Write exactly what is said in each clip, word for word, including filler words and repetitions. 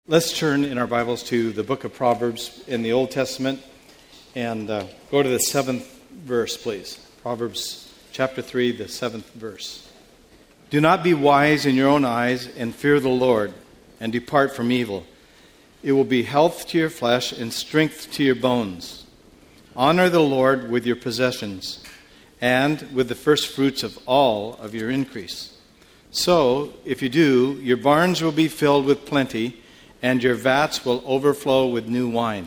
Let's turn in our Bibles to the book of Proverbs in the Old Testament and uh, go to the seventh verse, please. Proverbs chapter three, the seventh verse. Do not be wise in your own eyes, and fear the Lord, and depart from evil. It will be health to your flesh and strength to your bones. Honor the Lord with your possessions, and with the first fruits of all of your increase. So, if you do, your barns will be filled with plenty, and your vats will overflow with new wine.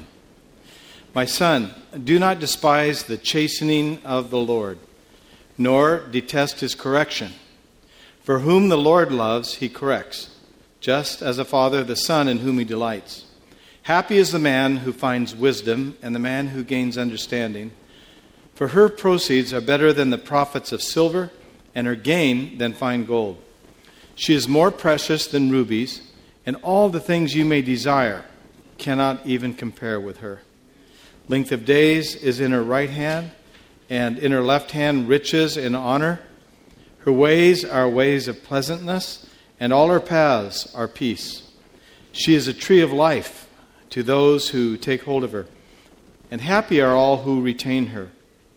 My son, do not despise the chastening of the Lord, nor detest his correction. For whom the Lord loves, he corrects, just as a father the son in whom he delights. Happy is the man who finds wisdom, and the man who gains understanding. For her proceeds are better than the profits of silver, and her gain than fine gold. She is more precious than rubies, and all the things you may desire cannot even compare with her. Length of days is in her right hand, and in her left hand riches and honor. Her ways are ways of pleasantness, and all her paths are peace. She is a tree of life to those who take hold of her, and happy are all who retain her.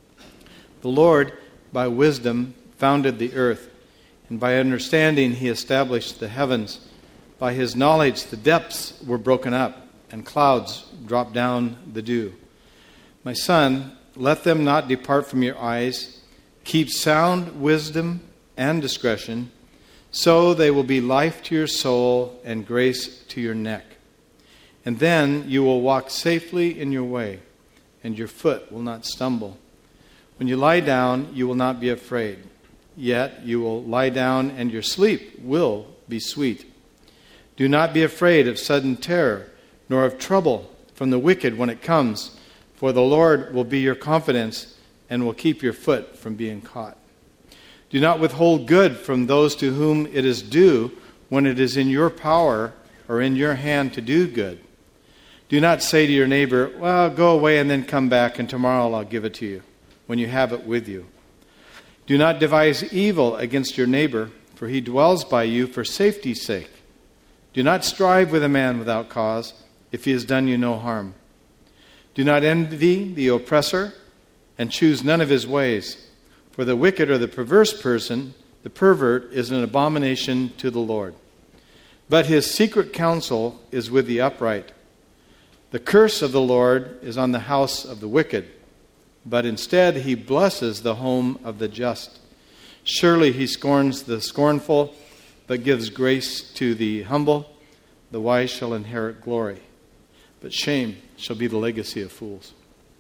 The Lord, by wisdom, founded the earth, and by understanding he established the heavens. By his knowledge the depths were broken up, and clouds dropped down the dew. My son, let them not depart from your eyes. Keep sound wisdom and discretion, so they will be life to your soul and grace to your neck. And then you will walk safely in your way, and your foot will not stumble. When you lie down, you will not be afraid. Yet you will lie down, and your sleep will be sweet. Do not be afraid of sudden terror, nor of trouble from the wicked when it comes, for the Lord will be your confidence and will keep your foot from being caught. Do not withhold good from those to whom it is due when it is in your power or in your hand to do good. Do not say to your neighbor, well, go away and then come back, and tomorrow I'll give it to you, when you have it with you. Do not devise evil against your neighbor, for he dwells by you for safety's sake. Do not strive with a man without cause, if he has done you no harm. Do not envy the oppressor, and choose none of his ways. For the wicked or the perverse person, the pervert, is an abomination to the Lord. But his secret counsel is with the upright. The curse of the Lord is on the house of the wicked, but instead he blesses the home of the just. Surely he scorns the scornful, but gives grace to the humble. The wise shall inherit glory, but shame shall be the legacy of fools.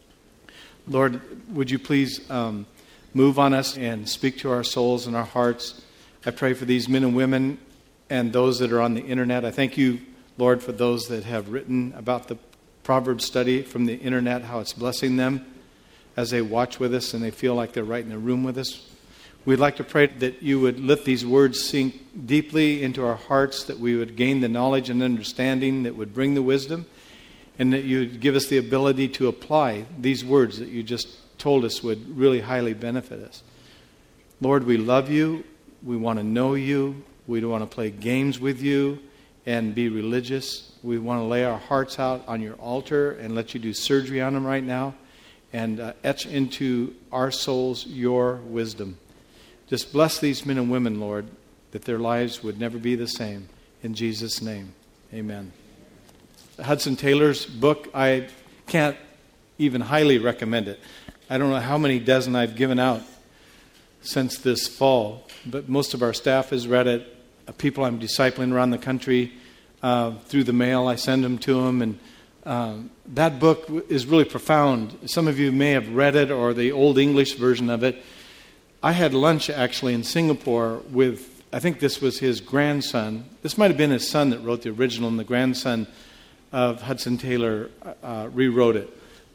Lord, would you please um, move on us and speak to our souls and our hearts. I pray for these men and women and those that are on the internet. I thank you, Lord, for those that have written about the Proverbs study from the internet, how it's blessing them as they watch with us and they feel like they're right in the room with us. We'd like to pray that you would let these words sink deeply into our hearts, that we would gain the knowledge and understanding that would bring the wisdom, and that you would give us the ability to apply these words that you just told us would really highly benefit us. Lord, we love you. We want to know you. We don't want to play games with you and be religious. We want to lay our hearts out on your altar and let you do surgery on them right now and uh, etch into our souls your wisdom. Just bless these men and women, Lord, that their lives would never be the same. In Jesus' name, amen. Hudson Taylor's book, I can't even highly recommend it. I don't know how many dozen I've given out since this fall, but most of our staff has read it. Uh, people I'm discipling around the country, uh, through the mail, I send them to them, and um, that book is really profound. Some of you may have read it or the Old English version of it. I had lunch actually in Singapore with, I think this was his grandson. This might have been his son that wrote the original, and the grandson of Hudson Taylor uh, rewrote it.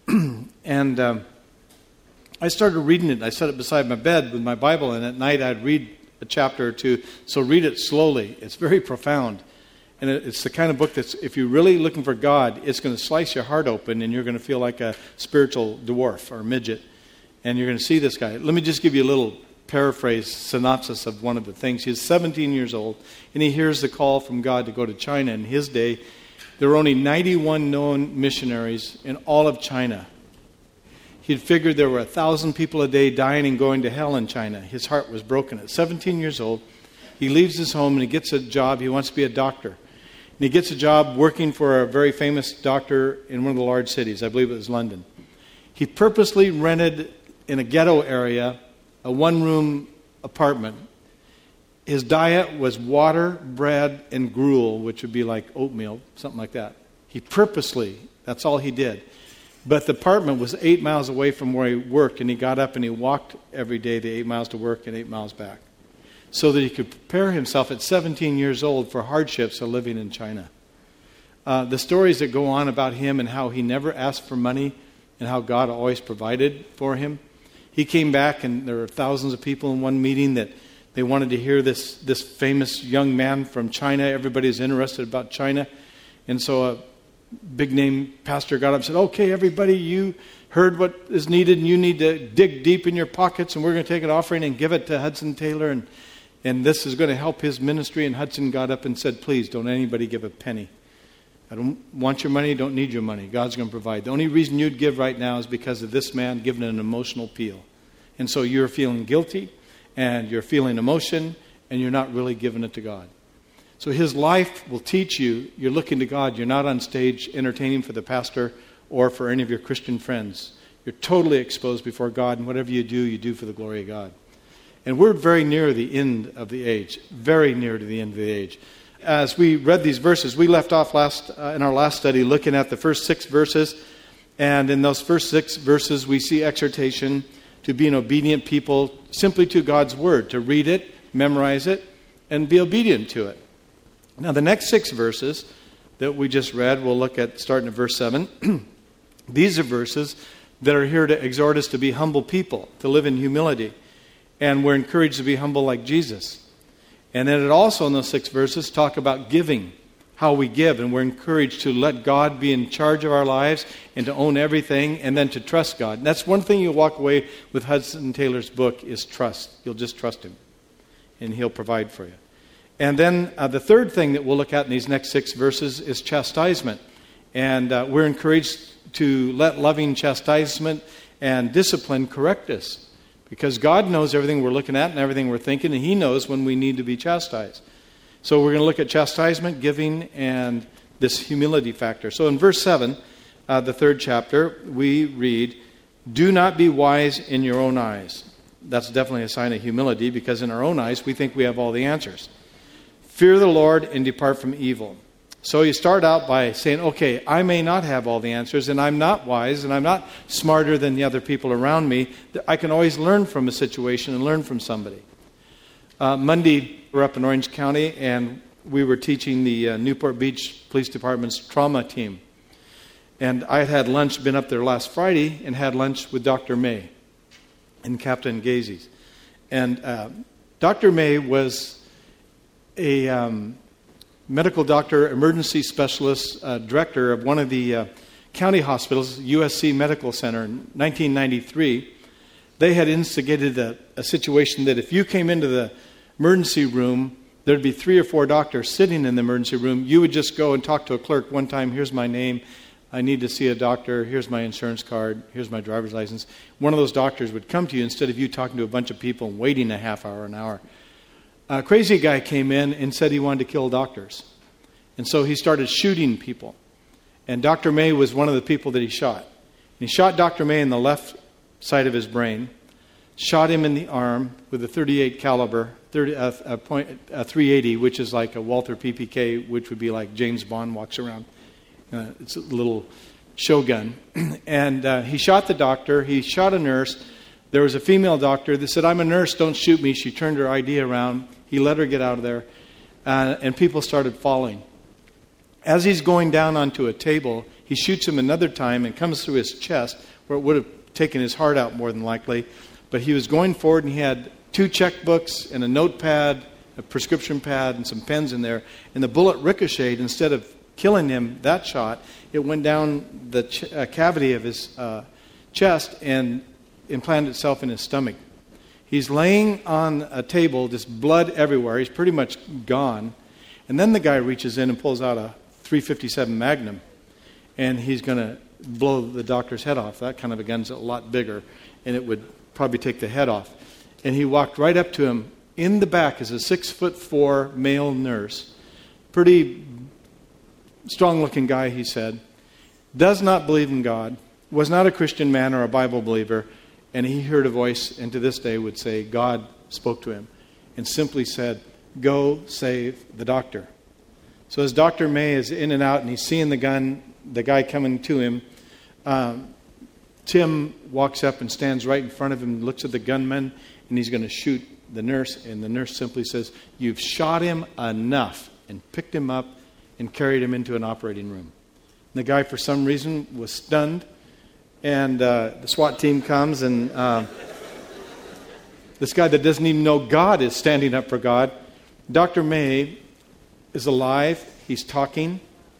and um, I started reading it. I set it beside my bed with my Bible, and at night I'd read a chapter or two. So read it slowly. It's very profound. And it, it's the kind of book that's, if you're really looking for God, it's going to slice your heart open, and you're going to feel like a spiritual dwarf or midget. And you're going to see this guy. Let me just give you a little paraphrase, synopsis of one of the things. He's seventeen years old, and he hears the call from God to go to China. In his day, There were only ninety-one known missionaries in all of China. He'd figured there were a thousand people a day dying and going to hell in China. His heart was broken. At seventeen years old, he leaves his home and he gets a job. He wants to be a doctor. And he gets a job working for a very famous doctor in one of the large cities. I believe it was London. He purposely rented in a ghetto area a one-room apartment. His diet was water, bread, and gruel, which would be like oatmeal, something like that. He purposely, that's all he did. But the apartment was eight miles away from where he worked, and he got up and he walked every day the eight miles to work and eight miles back, so that he could prepare himself at seventeen years old for hardships of living in China. Uh, the stories that go on about him and how he never asked for money and how God always provided for him. He came back, and there were thousands of people in one meeting that they wanted to hear this, this famous young man from China. Everybody's interested about China. And so a big-name pastor got up and said, okay, everybody, you heard what is needed, and you need to dig deep in your pockets, and we're going to take an offering and give it to Hudson Taylor, and, and this is going to help his ministry. And Hudson got up and said, please, don't anybody give a penny. I don't want your money, don't need your money. God's going to provide. The only reason you'd give right now is because of this man giving an emotional appeal. And so you're feeling guilty, and you're feeling emotion, and you're not really giving it to God. So his life will teach you, you're looking to God. You're not on stage entertaining for the pastor or for any of your Christian friends. You're totally exposed before God, and whatever you do, you do for the glory of God. And we're very near the end of the age, very near to the end of the age. As we read these verses, we left off last uh, in our last study looking at the first six verses, and in those first six verses we see exhortation to be an obedient people simply to God's Word, to read it, memorize it, and be obedient to it. Now the next six verses that we just read, we'll look at starting at verse seven. These are verses that are here to exhort us to be humble people, to live in humility. And we're encouraged to be humble like Jesus. And then it also, in those six verses, talk about giving, how we give. And we're encouraged to let God be in charge of our lives and to own everything and then to trust God. And that's one thing you'll walk away with Hudson Taylor's book is trust. You'll just trust Him. And He'll provide for you. And then uh, the third thing that we'll look at in these next six verses is chastisement. And uh, we're encouraged to let loving chastisement and discipline correct us. Because God knows everything we're looking at and everything we're thinking, and He knows when we need to be chastised. So we're going to look at chastisement, giving, and this humility factor. So in verse seven, uh, the third chapter, we read, "Do not be wise in your own eyes." That's definitely a sign of humility, because in our own eyes, we think we have all the answers. "Fear the Lord and depart from evil." So you start out by saying, okay, I may not have all the answers, and I'm not wise, and I'm not smarter than the other people around me. I can always learn from a situation and learn from somebody. Uh, Monday, we're up in Orange County, and we were teaching the uh, Newport Beach Police Department's trauma team. And I had had lunch, been up there last Friday, and had lunch with Doctor May and Captain Gazy's. And uh, Doctor May was a... Um, medical doctor, emergency specialist, uh, director of one of the uh, county hospitals, U S C Medical Center, in nineteen ninety-three. They had instigated a, a situation that if you came into the emergency room, there'd be three or four doctors sitting in the emergency room. You would just go and talk to a clerk one time. Here's my name. I need to see a doctor. Here's my insurance card. Here's my driver's license. One of those doctors would come to you instead of you talking to a bunch of people and waiting a half hour, an hour. A crazy guy came in and said he wanted to kill doctors. And so he started shooting people. And Doctor May was one of the people that he shot. And he shot Doctor May in the left side of his brain, shot him in the arm with a thirty-eight caliber, thirty, uh, a point, a three eighty, which is like a Walther P P K, which would be like James Bond walks around. Uh, it's a little show gun. And uh, he shot the doctor. He shot a nurse. There was a female doctor that said, "I'm a nurse, don't shoot me." She turned her I D around. He let her get out of there. Uh, and people started falling. As he's going down onto a table, he shoots him another time and comes through his chest, where it would have taken his heart out more than likely. But he was going forward, and he had two checkbooks and a notepad, a prescription pad, and some pens in there. And the bullet ricocheted. Instead of killing him, that shot, it went down the ch- uh, cavity of his uh, chest and implanted itself in his stomach. He's laying on a table, just blood everywhere. He's pretty much gone. And then the guy reaches in and pulls out a three fifty-seven Magnum, and he's going to blow the doctor's head off. That kind of a gun's a lot bigger, and it would probably take the head off. And he walked right up to him. In the back is a six foot four male nurse, pretty strong-looking guy, he said, does not believe in God, was not a Christian man or a Bible believer, and he heard a voice, and to this day would say, God spoke to him, and simply said, go save the doctor. So as Doctor May is in and out, and he's seeing the gun, the guy coming to him, um, Tim walks up and stands right in front of him, looks at the gunman, and he's going to shoot the nurse, and the nurse simply says, you've shot him enough, and picked him up and carried him into an operating room. And the guy, for some reason, was stunned, and uh, the SWAT team comes, and uh, this guy that doesn't even know God is standing up for God. Doctor May is alive. He's talking.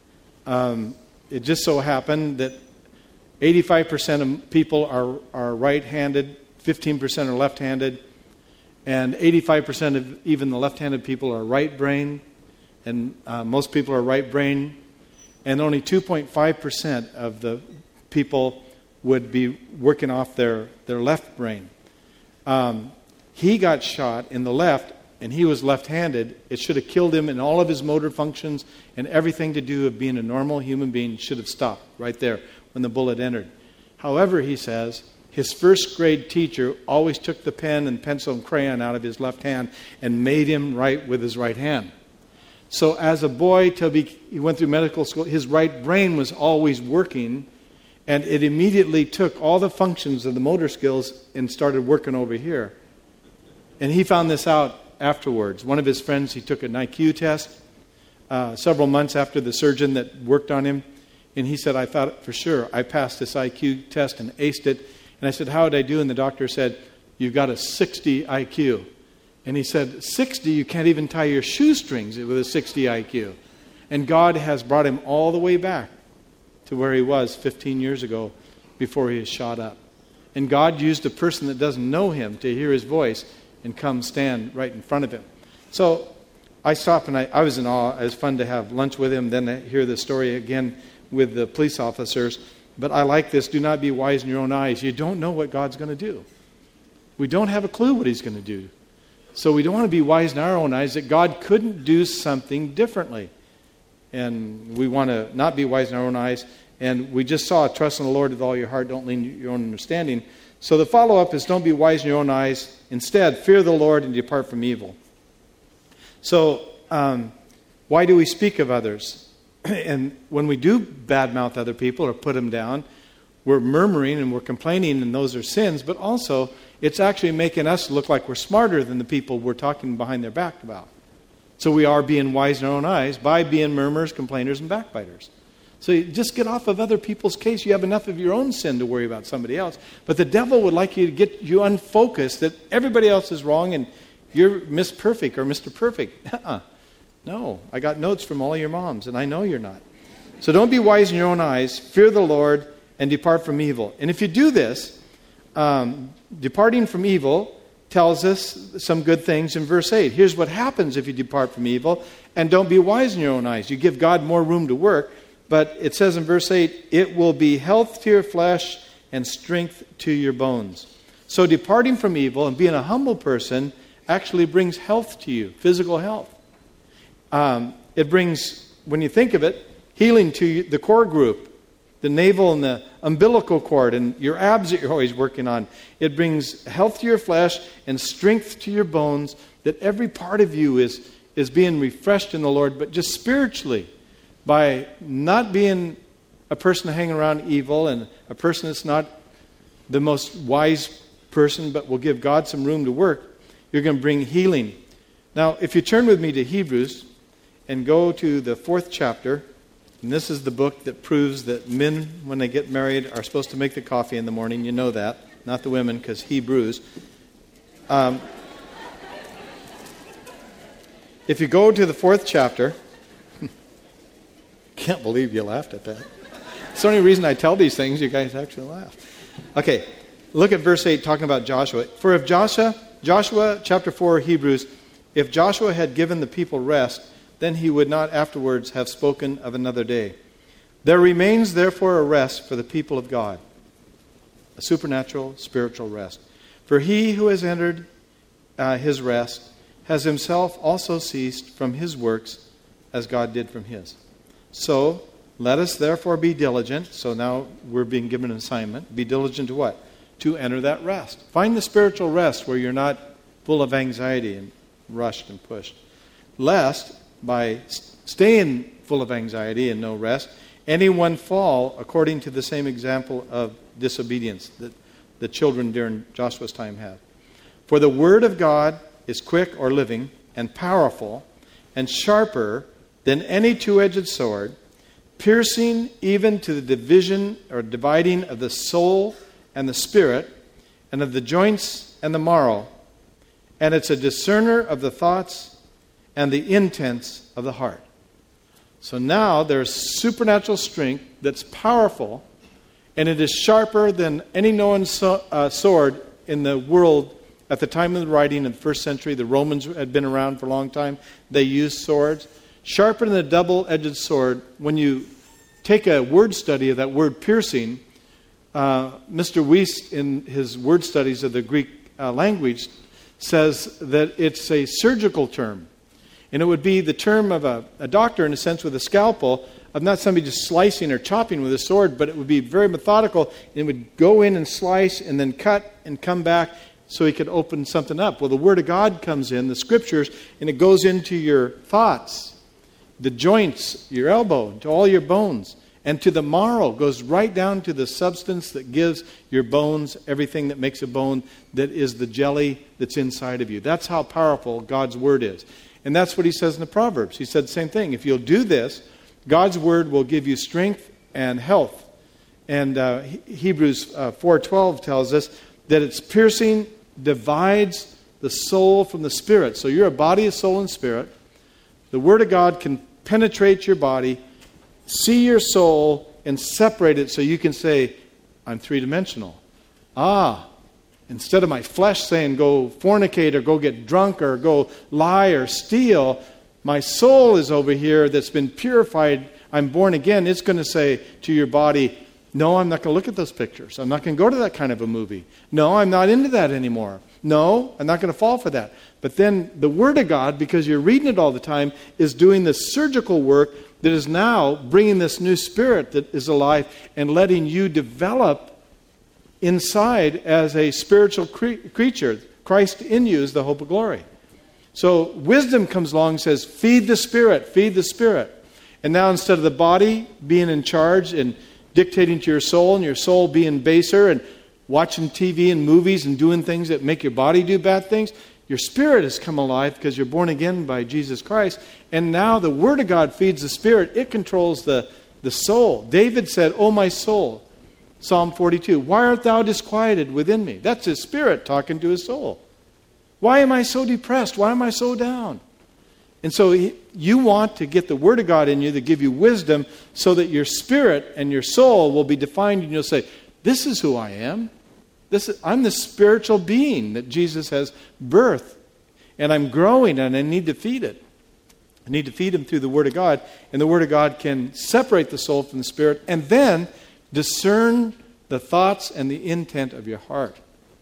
Um, it just so happened that eighty-five percent of people are, are right-handed, fifteen percent are left-handed, and eighty-five percent of even the left-handed people are right-brained, and uh, most people are right-brained, and only two point five percent of the people would be working off their, their left brain. Um, he got shot in the left, and he was left-handed. It should have killed him, and all of his motor functions and everything to do with being a normal human being should have stopped right there when the bullet entered. However, he says, his first grade teacher always took the pen and pencil and crayon out of his left hand and made him write with his right hand. So as a boy, till he went through medical school, his right brain was always working, and it immediately took all the functions of the motor skills and started working over here. And he found this out afterwards. One of his friends, he took an I Q test uh, several months after the surgeon that worked on him, and he said, I thought for sure I passed this I Q test and aced it. And I said, how did I do? And the doctor said, you've got a sixty I Q. And he said, sixty? You can't even tie your shoestrings with a sixty I Q. And God has brought him all the way back to where he was fifteen years ago before he was shot up. And God used a person that doesn't know him to hear his voice and come stand right in front of him. So I stopped and I, I was in awe. It was fun to have lunch with him, then to hear the story again with the police officers. But I like this, do not be wise in your own eyes. You don't know what God's going to do. We don't have a clue what he's going to do. So we don't want to be wise in our own eyes that God couldn't do something differently. And we want to not be wise in our own eyes. And we just saw, trust in the Lord with all your heart, don't lean to your own understanding. So the follow-up is, don't be wise in your own eyes. Instead, fear the Lord and depart from evil. So um, why do we speak of others? And when we do badmouth other people or put them down, we're murmuring and we're complaining, and those are sins. But also, it's actually making us look like we're smarter than the people we're talking behind their back about. So we are being wise in our own eyes by being murmurers, complainers, and backbiters. So you just get off of other people's case. You have enough of your own sin to worry about somebody else. But the devil would like you to get you unfocused that everybody else is wrong and you're Miss Perfect or Mister Perfect. Uh-uh. No, I got notes from all your moms, and I know you're not. So don't be wise in your own eyes. Fear the Lord and depart from evil. And if you do this, um, departing from evil tells us some good things in verse eight. Here's what happens if you depart from evil and don't be wise in your own eyes. You give God more room to work. But it says in verse eight, it will be health to your flesh and strength to your bones. So departing from evil and being a humble person actually brings health to you, physical health. Um, it brings, when you think of it, healing to the core group, the navel and the umbilical cord and your abs that you're always working on. It brings health to your flesh and strength to your bones, that every part of you is, is being refreshed in the Lord, but just spiritually, by not being a person hanging around evil and a person that's not the most wise person, but will give God some room to work, you're going to bring healing. Now, if you turn with me to Hebrews and go to the fourth chapter, and this is the book that proves that men, when they get married, are supposed to make the coffee in the morning. You know that. Not the women, because Hebrews. Um, if you go to the fourth chapter, can't believe you laughed at that. It's the only reason I tell these things, you guys actually laugh. Okay, look at verse eight talking about Joshua. For if Joshua, Joshua chapter four, Hebrews, if Joshua had given the people rest, then he would not afterwards have spoken of another day. There remains therefore a rest for the people of God, a supernatural, spiritual rest. For he who has entered uh, his rest has himself also ceased from his works as God did from his. So, let us therefore be diligent. So now we're being given an assignment. Be diligent to what? To enter that rest. Find the spiritual rest where you're not full of anxiety and rushed and pushed. Lest, by staying full of anxiety and no rest, anyone fall according to the same example of disobedience that the children during Joshua's time had. For the word of God is quick or living and powerful and sharper than any two-edged sword, piercing even to the division or dividing of the soul and the spirit, and of the joints and the marrow, and it's a discerner of the thoughts and the intents of the heart. So now there's supernatural strength that's powerful, and it is sharper than any known so, uh, sword in the world at the time of the writing in the first century. The Romans had been around for a long time. They used swords. Sharper than a double-edged sword. When you take a word study of that word piercing, uh, Mister Weiss, in his word studies of the Greek uh, language, says that it's a surgical term. And it would be the term of a, a doctor, in a sense, with a scalpel, of not somebody just slicing or chopping with a sword, but it would be very methodical. It would go in and slice and then cut and come back so he could open something up. Well, the Word of God comes in, the Scriptures, and it goes into your thoughts, the joints, your elbow, to all your bones, and to the marrow, goes right down to the substance that gives your bones everything that makes a bone, that is the jelly that's inside of you. That's how powerful God's Word is. And that's what he says in the Proverbs. He said the same thing. If you'll do this, God's Word will give you strength and health. And uh, Hebrews uh, four twelve tells us that its piercing divides the soul from the spirit. So you're a body, a soul, and spirit. The Word of God can penetrate your body, see your soul, and separate it so you can say, I'm three-dimensional. Ah, instead of my flesh saying go fornicate or go get drunk or go lie or steal, my soul is over here that's been purified. I'm born again. It's going to say to your body, no, I'm not going to look at those pictures. I'm not going to go to that kind of a movie. No, I'm not into that anymore. No, I'm not going to fall for that. But then the Word of God, because you're reading it all the time, is doing the surgical work that is now bringing this new spirit that is alive and letting you develop inside as a spiritual cre- creature. Christ in you is the hope of glory. So wisdom comes along and says, feed the Spirit, feed the Spirit. And now instead of the body being in charge and dictating to your soul, and your soul being baser and watching T V and movies and doing things that make your body do bad things, your spirit has come alive because you're born again by Jesus Christ. And now the Word of God feeds the Spirit. It controls the, the soul. David said, "O my soul," Psalm forty-two, "why art thou disquieted within me?" That's his spirit talking to his soul. Why am I so depressed? Why am I so down? And so he, you want to get the Word of God in you to give you wisdom so that your spirit and your soul will be defined and you'll say, this is who I am. This is, I'm the spiritual being that Jesus has birthed. And I'm growing and I need to feed it. I need to feed him through the Word of God. And the Word of God can separate the soul from the spirit and then discern the thoughts and the intent of your heart.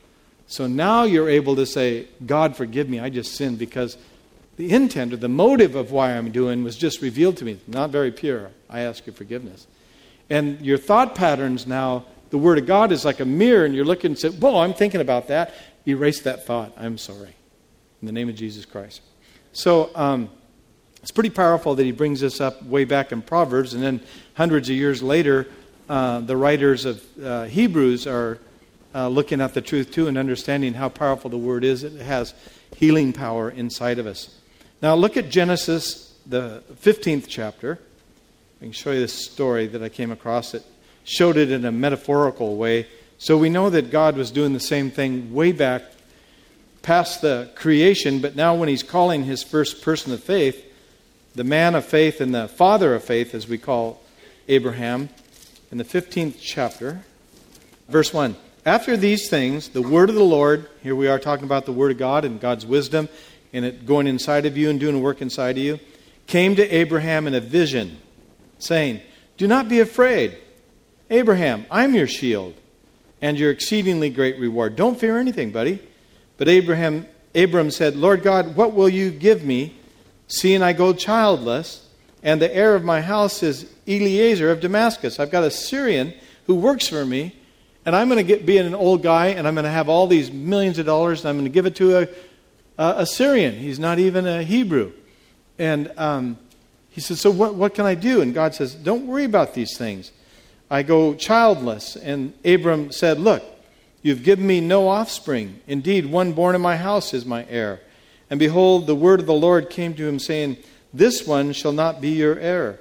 So now you're able to say, God, forgive me, I just sinned because the intent or the motive of why I'm doing was just revealed to me. Not very pure. I ask your forgiveness. And your thought patterns now, the Word of God is like a mirror and you're looking and say, whoa, I'm thinking about that. Erase that thought. I'm sorry. In the name of Jesus Christ. So um, it's pretty powerful that he brings this up way back in Proverbs. And then hundreds of years later, uh, the writers of uh, Hebrews are uh, looking at the truth too and understanding how powerful the Word is. It has healing power inside of us. Now look at Genesis, the fifteenth chapter. I can show you this story that I came across that showed it in a metaphorical way. So we know that God was doing the same thing way back past the creation, but now when he's calling his first person of faith, the man of faith and the father of faith, as we call Abraham, in the fifteenth chapter, verse one. After these things, the word of the Lord, here we are talking about the Word of God and God's wisdom, and it going inside of you and doing work inside of you, came to Abraham in a vision, saying, "Do not be afraid. Abraham, I'm your shield and your exceedingly great reward. Don't fear anything, buddy." But Abraham, Abram said, "Lord God, what will you give me, seeing I go childless, and the heir of my house is Eliezer of Damascus? I've got a Syrian who works for me, and I'm going to get be an old guy, and I'm going to have all these millions of dollars, and I'm going to give it to a, a, a Syrian. He's not even a Hebrew." And um, he says, "So what, what can I do?" And God says, "Don't worry about these things. I go childless." And Abram said, "Look, you've given me no offspring. Indeed, one born in my house is my heir." And behold, the word of the Lord came to him, saying, "This one shall not be your heir,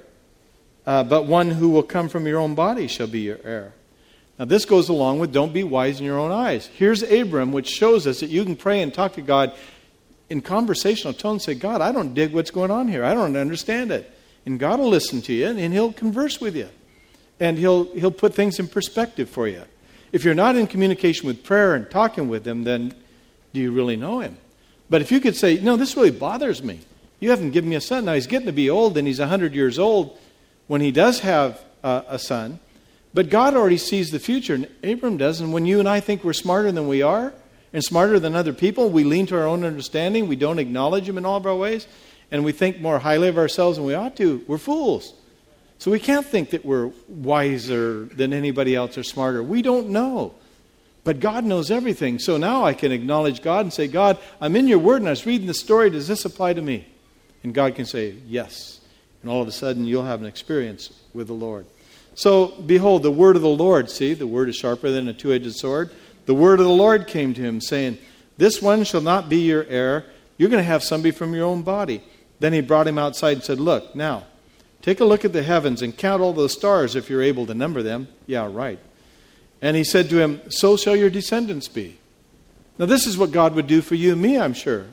uh, but one who will come from your own body shall be your heir." Now this goes along with don't be wise in your own eyes. Here's Abram, which shows us that you can pray and talk to God in conversational tone and say, "God, I don't dig what's going on here. I don't understand it." And God will listen to you, and He'll converse with you. And he'll he'll put things in perspective for you. If you're not in communication with prayer and talking with Him, then do you really know Him? But if you could say, "No, this really bothers me. You haven't given me a son." Now he's getting to be old, and he's one hundred years old when he does have uh, a son. But God already sees the future, and Abram does. And when you and I think we're smarter than we are, and smarter than other people, we lean to our own understanding. We don't acknowledge Him in all of our ways, and we think more highly of ourselves than we ought to. We're fools. So we can't think that we're wiser than anybody else or smarter. We don't know. But God knows everything. So now I can acknowledge God and say, "God, I'm in your word and I was reading the story. Does this apply to me?" And God can say, "Yes." And all of a sudden you'll have an experience with the Lord. So behold, the word of the Lord, see, the word is sharper than a two-edged sword. The word of the Lord came to him, saying, "This one shall not be your heir. You're going to have somebody from your own body." Then he brought him outside and said, "Look, now, take a look at the heavens and count all those stars if you're able to number them." "Yeah, right." And he said to him, "So shall your descendants be." Now this is what God would do for you and me, I'm sure.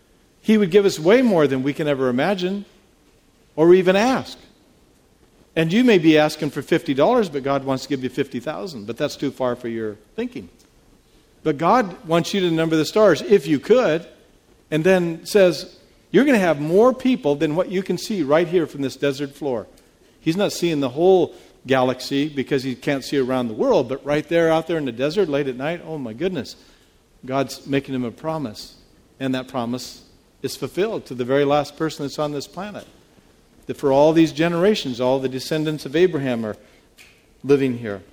He would give us way more than we can ever imagine or even ask. And you may be asking for fifty dollars, but God wants to give you fifty thousand. But that's too far for your thinking. But God wants you to number the stars, if you could, and then says, you're going to have more people than what you can see right here from this desert floor. He's not seeing the whole galaxy because he can't see around the world, but right there out there in the desert late at night, oh my goodness, God's making him a promise. And that promise is fulfilled to the very last person that's on this planet. That for all these generations, all the descendants of Abraham are living here.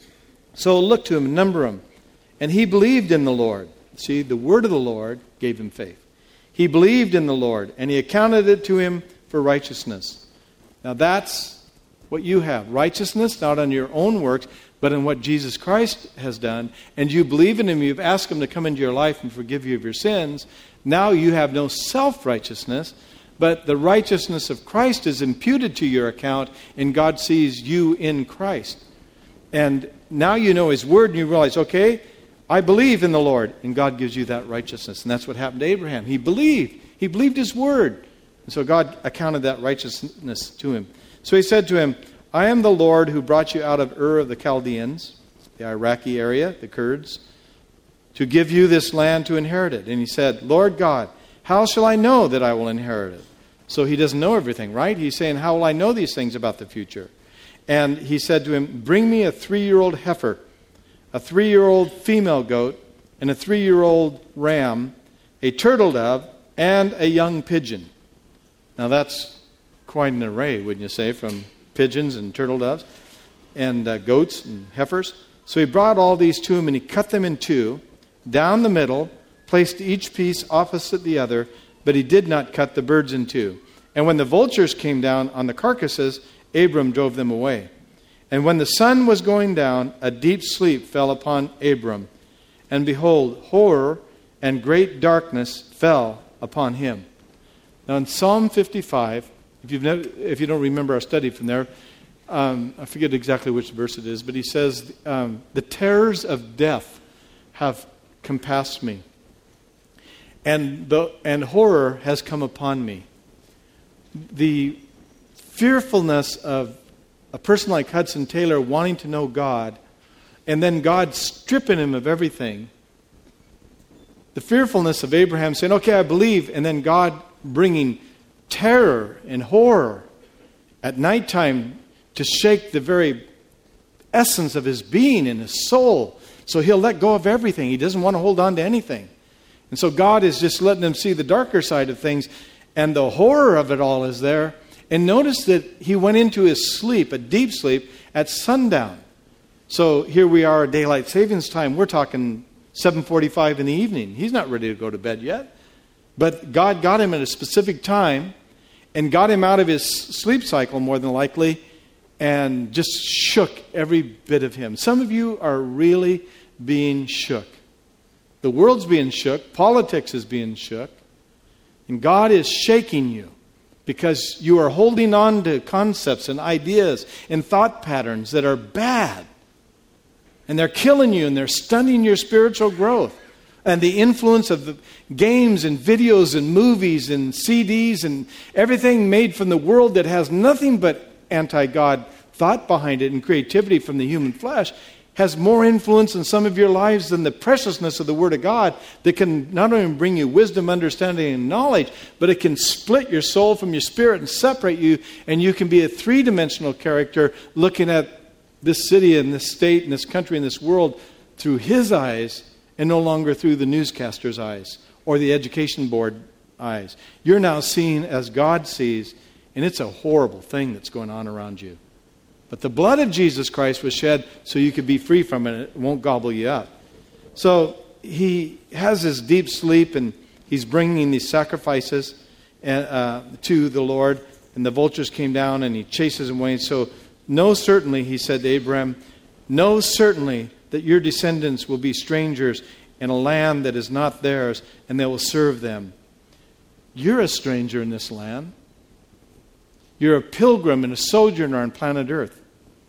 So look to him, number him. And he believed in the Lord. See, the word of the Lord gave him faith. He believed in the Lord, and he accounted it to him for righteousness. Now that's what you have. Righteousness, not on your own works, but in what Jesus Christ has done. And you believe in him, you've asked him to come into your life and forgive you of your sins. Now you have no self-righteousness, but the righteousness of Christ is imputed to your account, and God sees you in Christ. And now you know his word, and you realize, okay, I believe in the Lord, and God gives you that righteousness. And that's what happened to Abraham. He believed. He believed his word. And so God accounted that righteousness to him. So he said to him, I am the Lord who brought you out of Ur of the Chaldeans, the Iraqi area, the Kurds, to give you this land to inherit it. And he said, Lord God, how shall I know that I will inherit it? So he doesn't know everything, right? He's saying, how will I know these things about the future? And he said to him, bring me a three-year-old heifer, a three-year-old female goat, and a three-year-old ram, a turtle dove, and a young pigeon. Now that's quite an array, wouldn't you say, from pigeons and turtle doves and uh, goats and heifers. So he brought all these to him, and he cut them in two, down the middle, placed each piece opposite the other, but he did not cut the birds in two. And when the vultures came down on the carcasses, Abram drove them away. And when the sun was going down, a deep sleep fell upon Abram. And behold, horror and great darkness fell upon him. Now in Psalm fifty-five, if, you've never, if you don't remember our study from there, um, I forget exactly which verse it is, but he says, um, the terrors of death have compassed me, and the and horror has come upon me. The fearfulness of a person like Hudson Taylor wanting to know God, and then God stripping him of everything. The fearfulness of Abraham saying, okay, I believe, and then God bringing terror and horror at nighttime to shake the very essence of his being and his soul. So he'll let go of everything. He doesn't want to hold on to anything. And so God is just letting him see the darker side of things. And the horror of it all is there. And notice that he went into his sleep, a deep sleep, at sundown. So here we are at daylight savings time. We're talking seven forty-five in the evening. He's not ready to go to bed yet. But God got him at a specific time and got him out of his sleep cycle, more than likely, and just shook every bit of him. Some of you are really being shook. The world's being shook. Politics is being shook. And God is shaking you because you are holding on to concepts and ideas and thought patterns that are bad. And they're killing you and they're stunting your spiritual growth. And the influence of the games and videos and movies and C Ds and everything made from the world that has nothing but anti-God thought behind it and creativity from the human flesh has more influence in some of your lives than the preciousness of the Word of God that can not only bring you wisdom, understanding, and knowledge, but it can split your soul from your spirit and separate you, and you can be a three-dimensional character looking at this city and this state and this country and this world through His eyes and no longer through the newscaster's eyes or the education board eyes. You're now seeing as God sees, and it's a horrible thing that's going on around you. But the blood of Jesus Christ was shed so you could be free from it. It won't gobble you up. So he has his deep sleep, and he's bringing these sacrifices uh, to the Lord. And the vultures came down, and he chases them away. So know certainly, he said to Abraham, know certainly that your descendants will be strangers in a land that is not theirs, and they will serve them. You're a stranger in this land. You're a pilgrim and a sojourner on planet Earth.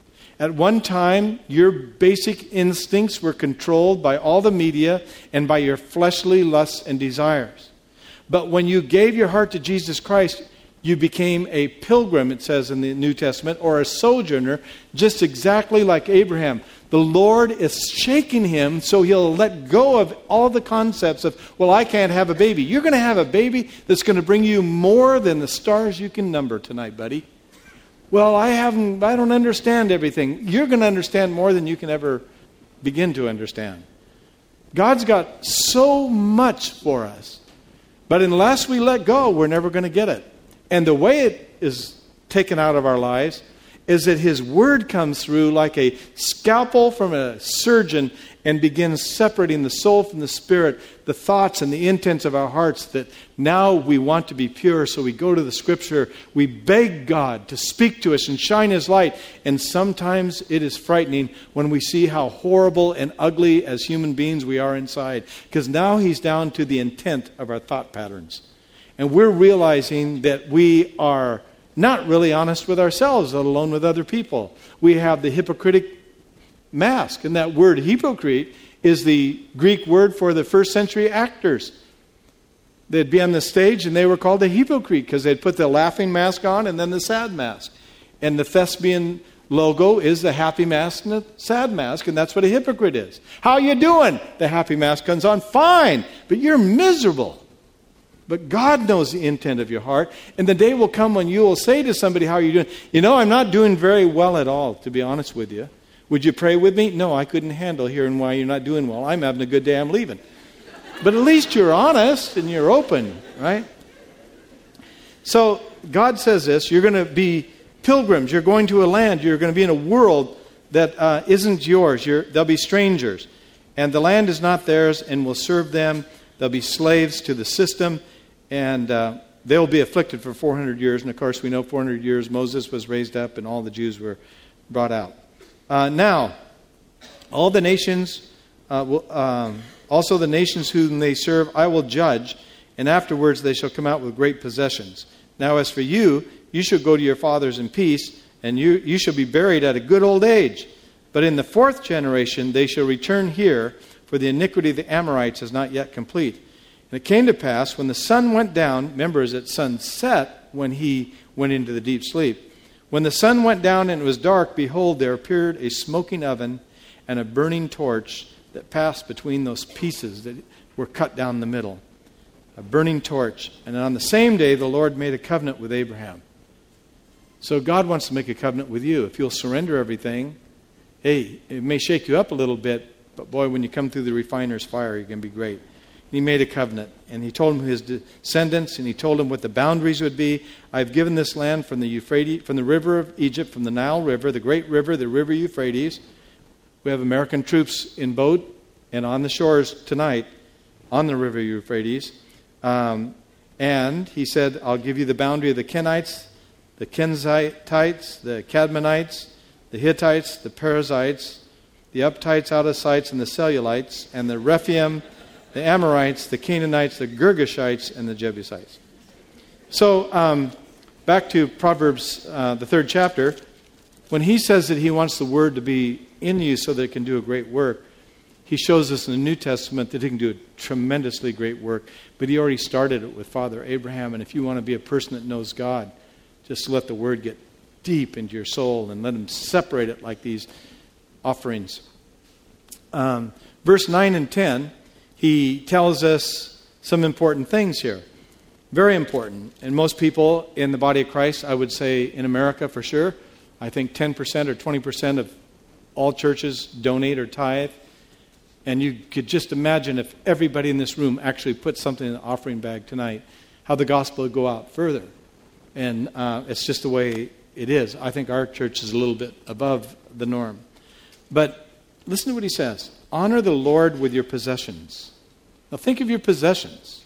At one time, your basic instincts were controlled by all the media and by your fleshly lusts and desires. But when you gave your heart to Jesus Christ, you became a pilgrim, it says in the New Testament, or a sojourner, just exactly like Abraham. The Lord is shaking him so he'll let go of all the concepts of, well, I can't have a baby. You're going to have a baby that's going to bring you more than the stars you can number tonight, buddy. Well, I haven't, I don't understand everything. You're going to understand more than you can ever begin to understand. God's got so much for us. But unless we let go, we're never going to get it. And the way it is taken out of our lives is that His Word comes through like a scalpel from a surgeon and begins separating the soul from the spirit, the thoughts and the intents of our hearts, that now we want to be pure. So we go to the Scripture, we beg God to speak to us and shine His light. And sometimes it is frightening when we see how horrible and ugly as human beings we are inside. Because now He's down to the intent of our thought patterns. And we're realizing that we are not really honest with ourselves, let alone with other people. We have the hypocritic mask. And that word hypocrite is the Greek word for the first century actors. They'd be on the stage and they were called a hypocrite because they'd put the laughing mask on and then the sad mask. And the thespian logo is the happy mask and the sad mask, and that's what a hypocrite is. How you doing? The happy mask comes on. Fine, but you're miserable. But God knows the intent of your heart. And the day will come when you will say to somebody, how are you doing? You know, I'm not doing very well at all, to be honest with you. Would you pray with me? No, I couldn't handle hearing why you're not doing well. I'm having a good day, I'm leaving. But at least you're honest and you're open, right? So God says this, you're going to be pilgrims. You're going to a land. You're going to be in a world that uh, isn't yours. You're, they'll be strangers. And the land is not theirs and will serve them. They'll be slaves to the system. And uh, they'll be afflicted for four hundred years. And of course, we know four hundred years Moses was raised up and all the Jews were brought out. Uh, now, all the nations, uh, will, um, also the nations whom they serve, I will judge. And afterwards they shall come out with great possessions. Now as for you, you shall go to your fathers in peace. And you, you shall be buried at a good old age. But in the fourth generation they shall return here, for the iniquity of the Amorites is not yet complete. And it came to pass, when the sun went down, remember, is at sunset when he went into the deep sleep. When the sun went down and it was dark, behold, there appeared a smoking oven and a burning torch that passed between those pieces that were cut down the middle. a burning torch. And on the same day, the Lord made a covenant with Abraham. So God wants to make a covenant with you. If you'll surrender everything, hey, it may shake you up a little bit, but boy, when you come through the refiner's fire, you're going to be great. He made a covenant, and he told him his descendants, and he told him what the boundaries would be. I've given this land from the Euphrates, from the river of Egypt, from the Nile River, the great river, the river Euphrates. We have American troops in boat and on the shores tonight on the river Euphrates. Um, and he said, I'll give you the boundary of the Kenites, the Kenizzites, the Cadmonites, the Hittites, the Perizzites, the Uptites, Outasites, and the Cellulites, and the Rephaim, the Amorites, the Canaanites, the Girgashites, and the Jebusites. So, um, back to Proverbs, uh, the third chapter. When he says that he wants the word to be in you so that it can do a great work, he shows us in the New Testament that he can do a tremendously great work. But he already started it with Father Abraham. And if you want to be a person that knows God, just let the word get deep into your soul and let him separate it like these offerings. Um, verse nine and ten, he tells us some important things here. Very important. And most people in the body of Christ, I would say in America for sure, I think ten percent or twenty percent of all churches donate or tithe. And you could just imagine if everybody in this room actually put something in the offering bag tonight, how the gospel would go out further. And uh, it's just the way it is. I think our church is a little bit above the norm. But listen to what he says. Honor the Lord with your possessions. Now think of your possessions.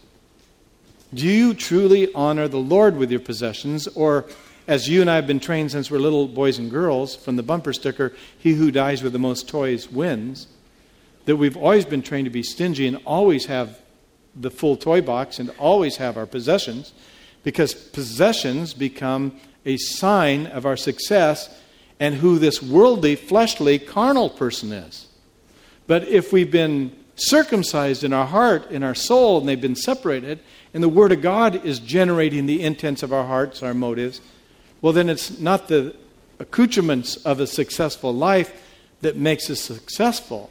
Do you truly honor the Lord with your possessions? Or, as you and I have been trained since we're little boys and girls, from the bumper sticker, he who dies with the most toys wins, that we've always been trained to be stingy and always have the full toy box and always have our possessions, because possessions become a sign of our success and who this worldly, fleshly, carnal person is. But if we've been circumcised in our heart, in our soul, and they've been separated, and the Word of God is generating the intents of our hearts, our motives, well, then it's not the accoutrements of a successful life that makes us successful.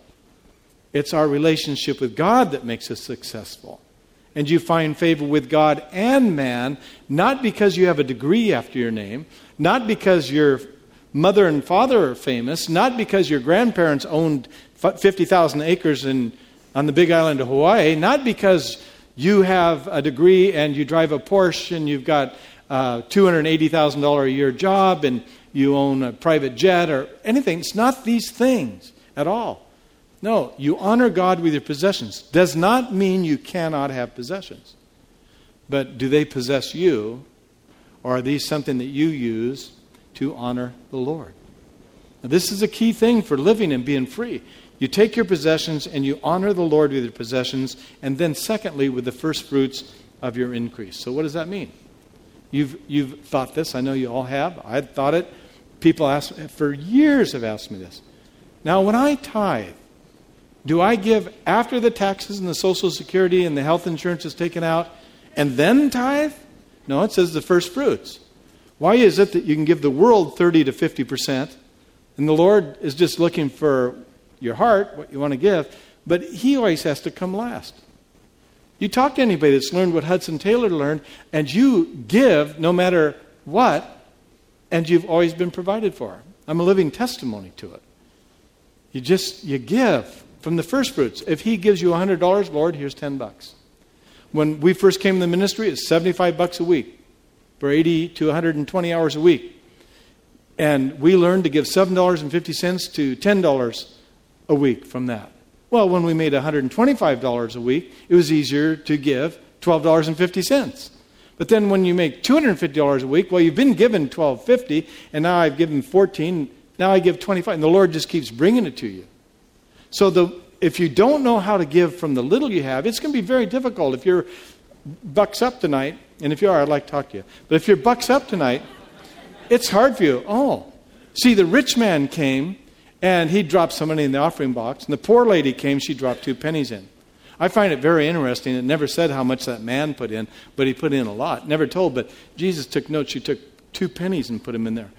It's our relationship with God that makes us successful. And you find favor with God and man, not because you have a degree after your name, not because your mother and father are famous, not because your grandparents owned fifty thousand acres in, on the big island of Hawaii, not because you have a degree and you drive a Porsche and you've got a two hundred eighty thousand dollars a year job and you own a private jet or anything. It's not these things at all. No, you honor God with your possessions. Does not mean you cannot have possessions. But do they possess you, or are these something that you use to honor the Lord? Now, this is a key thing for living and being free. You take your possessions and you honor the Lord with your possessions, and then secondly, with the first fruits of your increase. So what does that mean? You've you've thought this. I know you all have. I've thought it. People ask for years have asked me this. Now, when I tithe, do I give after the taxes and the Social Security and the health insurance is taken out and then tithe? No, it says the first fruits. Why is it that you can give the world thirty to fifty percent and the Lord is just looking for your heart, what you want to give, but he always has to come last? You talk to anybody that's learned what Hudson Taylor learned, and you give no matter what, and you've always been provided for. I'm a living testimony to it. You just, you give from the first fruits. If he gives you one hundred dollars, Lord, here's ten bucks. When we first came to the ministry, it's seventy-five bucks a week for eighty to one hundred twenty hours a week. And we learned to give seven dollars and fifty cents to ten dollars a week from that. Well, when we made one hundred twenty-five dollars a week, it was easier to give twelve dollars and fifty cents. But then when you make two hundred fifty dollars a week, well, you've been given twelve dollars and fifty cents, and now I've given fourteen dollars, now I give twenty-five dollars, and the Lord just keeps bringing it to you. So the, if you don't know how to give from the little you have, it's going to be very difficult. If you're bucks up tonight, and if you are, I'd like to talk to you. But if you're bucks up tonight, it's hard for you. Oh, see, the rich man came, and he dropped some money in the offering box. And the poor lady came, she dropped two pennies in. I find it very interesting. It never said how much that man put in, but he put in a lot. Never told, but Jesus took notes. She took two pennies and put them in there.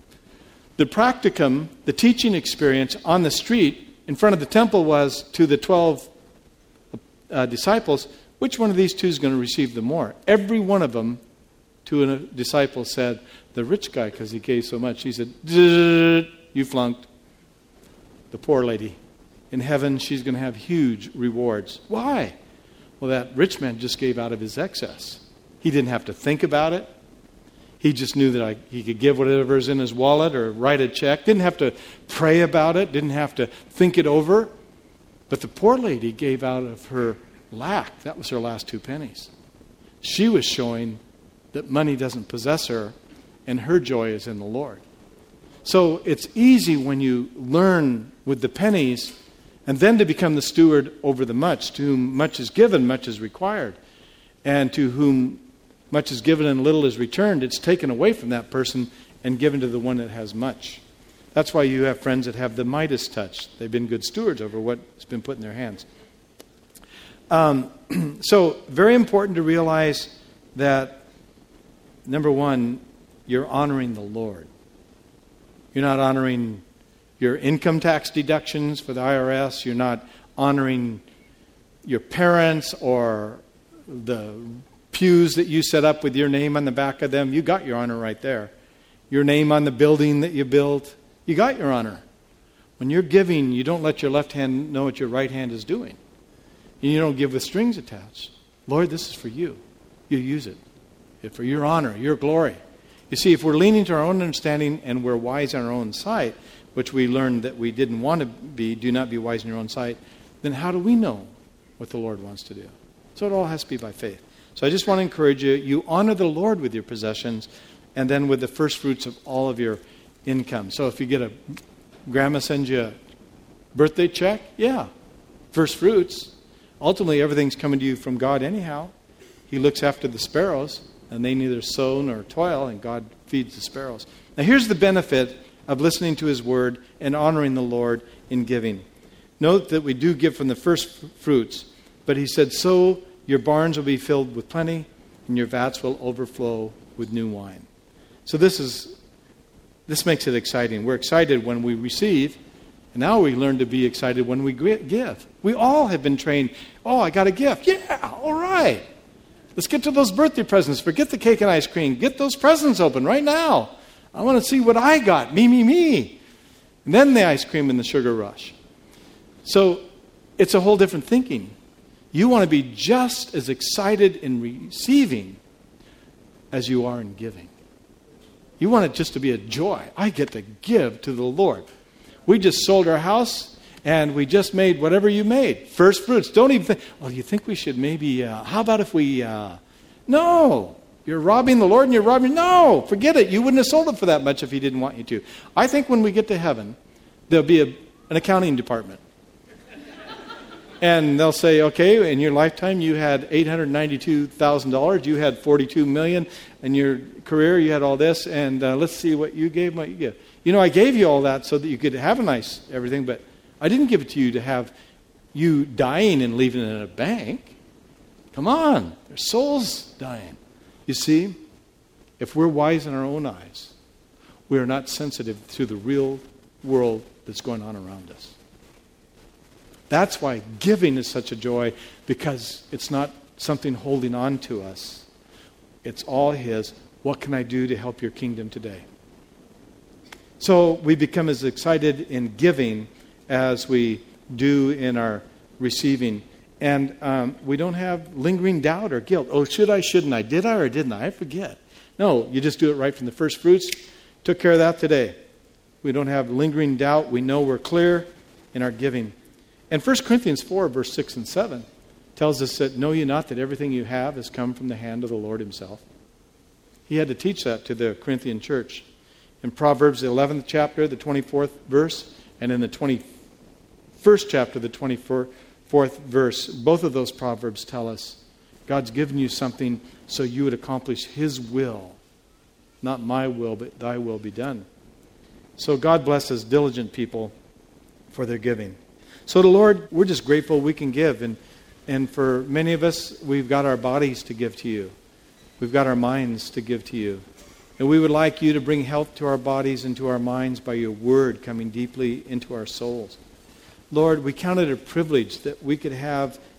The practicum, the teaching experience on the street in front of the temple was to the twelve uh, disciples, which one of these two is going to receive the more? Every one of them, to a disciple, said, the rich guy, because he gave so much. He said, you flunked. The poor lady. In heaven, she's going to have huge rewards. Why? Well, that rich man just gave out of his excess. He didn't have to think about it. He just knew that I, he could give whatever's in his wallet or write a check. Didn't have to pray about it. Didn't have to think it over. But the poor lady gave out of her lack. That was her last two pennies. She was showing that money doesn't possess her, and her joy is in the Lord. So it's easy when you learn with the pennies and then to become the steward over the much. To whom much is given, much is required. And to whom much is given and little is returned, it's taken away from that person and given to the one that has much. That's why you have friends that have the Midas touch. They've been good stewards over what's been put in their hands. Um, so, very important to realize that, number one, you're honoring the Lord. You're not honoring your income tax deductions for the I R S. You're not honoring your parents or the pews that you set up with your name on the back of them. You got your honor right there. Your name on the building that you built. You got your honor. When you're giving, you don't let your left hand know what your right hand is doing. And you don't give with strings attached. Lord, this is for you. You use it. For your honor, your glory. You see, if we're leaning to our own understanding and we're wise in our own sight, which we learned that we didn't want to be, do not be wise in your own sight, then how do we know what the Lord wants to do? So it all has to be by faith. So I just want to encourage you, you honor the Lord with your possessions and then with the first fruits of all of your income. So if you get a, grandma sends you a birthday check, yeah, first fruits. Ultimately, everything's coming to you from God anyhow. He looks after the sparrows, and they neither sow nor toil, and God feeds the sparrows. Now here's the benefit of listening to His Word and honoring the Lord in giving. Note that we do give from the first fruits, but He said, so your barns will be filled with plenty, and your vats will overflow with new wine. So this is this makes it exciting. We're excited when we receive, and now we learn to be excited when we give. We all have been trained, oh, I got a gift. Yeah, all right. Let's get to those birthday presents. Forget the cake and ice cream. Get those presents open right now. I want to see what I got. Me, me, me. And then the ice cream and the sugar rush. So it's a whole different thinking. You want to be just as excited in receiving as you are in giving. You want it just to be a joy. I get to give to the Lord. We just sold our house and we just made whatever you made. First fruits. Don't even think, well, you think we should maybe, uh, how about if we, uh, no. You're robbing the Lord and you're robbing, no, forget it. You wouldn't have sold it for that much if He didn't want you to. I think when we get to heaven, there'll be a, an accounting department. And they'll say, okay, in your lifetime you had eight hundred ninety-two thousand dollars, you had forty-two million dollars, in your career you had all this, and uh, let's see what you gave, what you give. You know, I gave you all that so that you could have a nice everything, but I didn't give it to you to have you dying and leaving it in a bank. Come on, there's souls dying. You see, if we're wise in our own eyes, we are not sensitive to the real world that's going on around us. That's why giving is such a joy, because it's not something holding on to us. It's all His. What can I do to help your kingdom today? So we become as excited in giving as we do in our receiving. And um, we don't have lingering doubt or guilt. Oh, should I, shouldn't I? Did I or didn't I? I forget. No, you just do it right from the first fruits. Took care of that today. We don't have lingering doubt. We know we're clear in our giving. And First Corinthians four, verse six and seven tells us that, know ye not that everything you have has come from the hand of the Lord Himself? He had to teach that to the Corinthian church. In Proverbs, the eleventh chapter, the twenty-fourth verse, and in the twenty-first chapter, the twenty-fourth verse, both of those Proverbs tell us God's given you something so you would accomplish His will. Not my will, but thy will be done. So God blesses diligent people for their giving. So the Lord, we're just grateful we can give. And, and for many of us, we've got our bodies to give to you. We've got our minds to give to you. And we would like you to bring health to our bodies and to our minds by your word coming deeply into our souls. Lord, we count it a privilege that we could have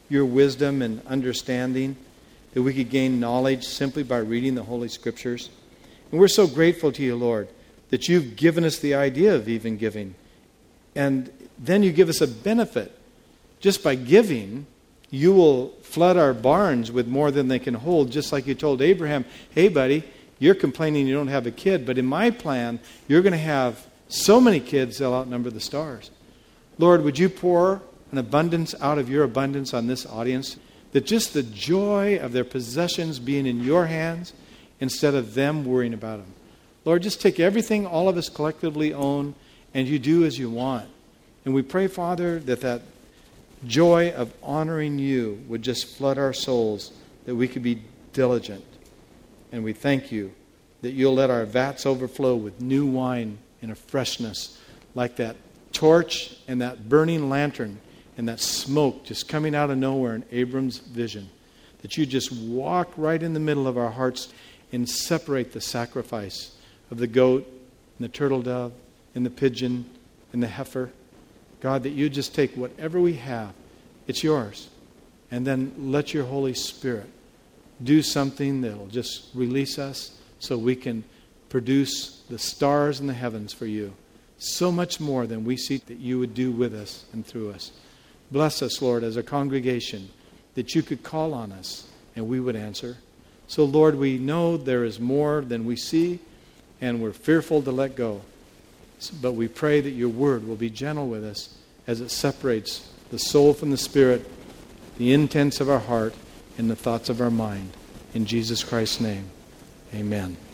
your wisdom and understanding, that we could gain knowledge simply by reading the Holy Scriptures. And we're so grateful to you, Lord, that you've given us the idea of even giving. And then you give us a benefit. Just by giving, you will flood our barns with more than they can hold, just like you told Abraham, hey, buddy, you're complaining you don't have a kid, but in my plan, you're going to have so many kids they'll outnumber the stars. Lord, would you pour an abundance out of your abundance on this audience, that just the joy of their possessions being in your hands instead of them worrying about them. Lord, just take everything all of us collectively own and you do as you want. And we pray, Father, that that joy of honoring you would just flood our souls, that we could be diligent. And we thank you that you'll let our vats overflow with new wine and a freshness, like that torch and that burning lantern and that smoke just coming out of nowhere in Abram's vision. That you just walk right in the middle of our hearts and separate the sacrifice of the goat and the turtle dove and the pigeon and the heifer. God, that you just take whatever we have, it's yours. And then let your Holy Spirit do something that will just release us so we can produce the stars in the heavens for you. So much more than we see that you would do with us and through us. Bless us, Lord, as a congregation, that you could call on us and we would answer. So, Lord, we know there is more than we see and we're fearful to let go. But we pray that your word will be gentle with us as it separates the soul from the spirit, the intents of our heart, and the thoughts of our mind. In Jesus Christ's name, amen.